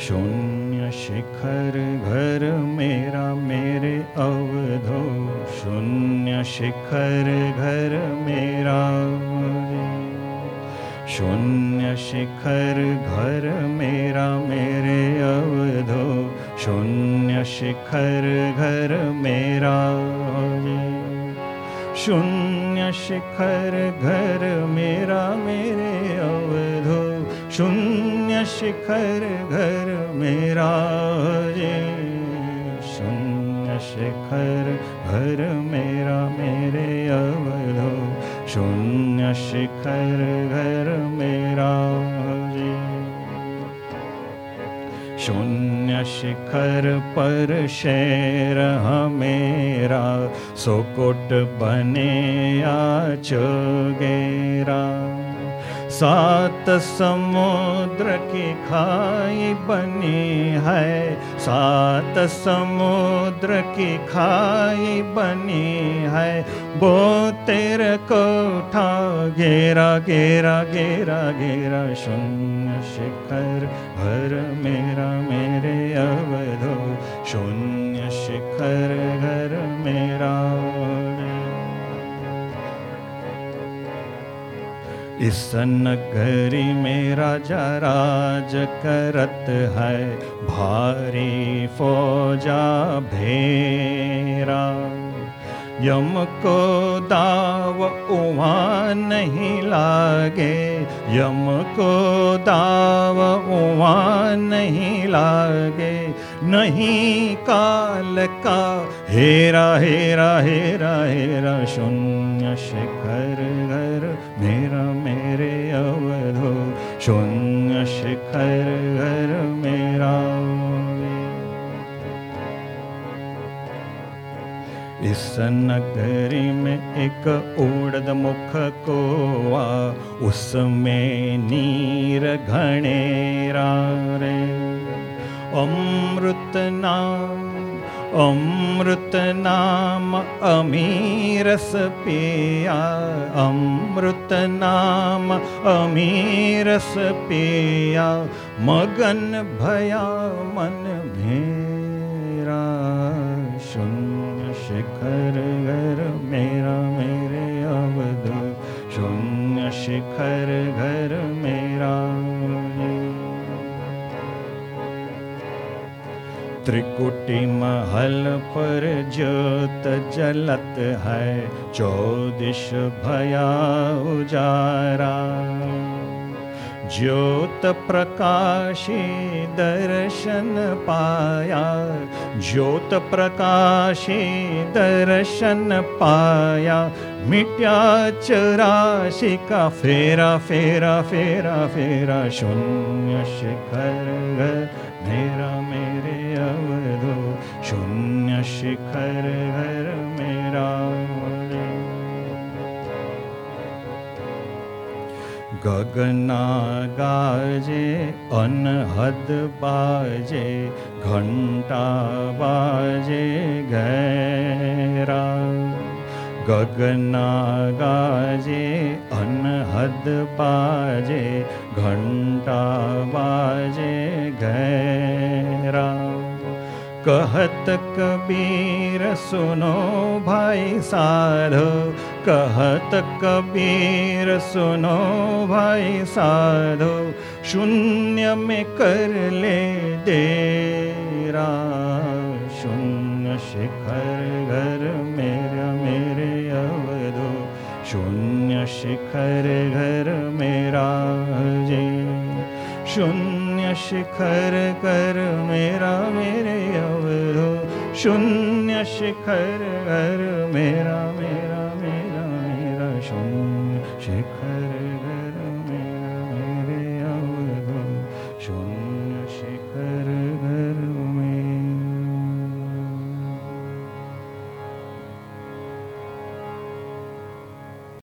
शून्य शिखर घर मेरा मेरे अवधो, शून्य शिखर घर मेरा, शून्य शिखर घर मेरा मेरे अवधो, शून्य शिखर घर मेरा, शून्य शिखर घर मेरा मेरे अवधो, शून्य शिखर घर मेरा, शून्य शिखर घर मेरा मेरे अवधो, शून्य शिखर घर मेरा, शून्य शिखर पर शेर हमेरा, सोकोट बने आचोगेरा, सात समुद्र की खाई बनी है, सात समुद्र की खाई बनी है, वो तेरे को उठा घेरा घेरा घेरा घेरा, शून्य शिखर घर मेरा मेरे अवधो, शून्य शिखर घर मेरा, इस नगरी में राजा राज करत है, भारी फौजा भेरा, यम को दाव उहाँ नहीं लागे, यम को दाव उहाँ नहीं लागे, नहीं काल का हेरा हेरा हेरा हेरा, शून्य शिखर घर मेरा मेरे अवधो, शून्य शिखर घर मेरा, इस नगरी में एक उड़द मुख कोवा, उसमें नीर घनेरा रे, अमृत नाम अमीरस पिया, अमृत नाम अमीरस पिया, मगन भया मन मेरा, शून्य शिखर घर मेरा मेरे अवधो, शून्य शिखर घर मेरा, त्रिकुटी महल पर ज्योत जलत है, चौदिश भया उजारा, ज्योत प्रकाशी दर्शन पाया, ज्योत प्रकाशी दर्शन पाया, मिट्या 84 का फेरा फेरा फेरा फेरा, शून्य शिखर घर मेरा मेरे अवधो, शून्य शिखर घर मेरा, गगना गाजे अनहद बाजे, घंटा बाजे गैरा, गगना गाजे अनहद बाजे, घंटा बाजे गैरा, कहत कबीर सुनो भाई साधो, कहत कबीर सुनो भाई साधो, शून्य में कर ले डेरा, शून्य शिखर घर मेरा मेरे अवधो, शून्य शिखर घर मेरा जी, शून्य शिखर घर मेरा मेरे अवधो, शून्य शिखर घर मेरा मेरा मेरा मेरा, शून्य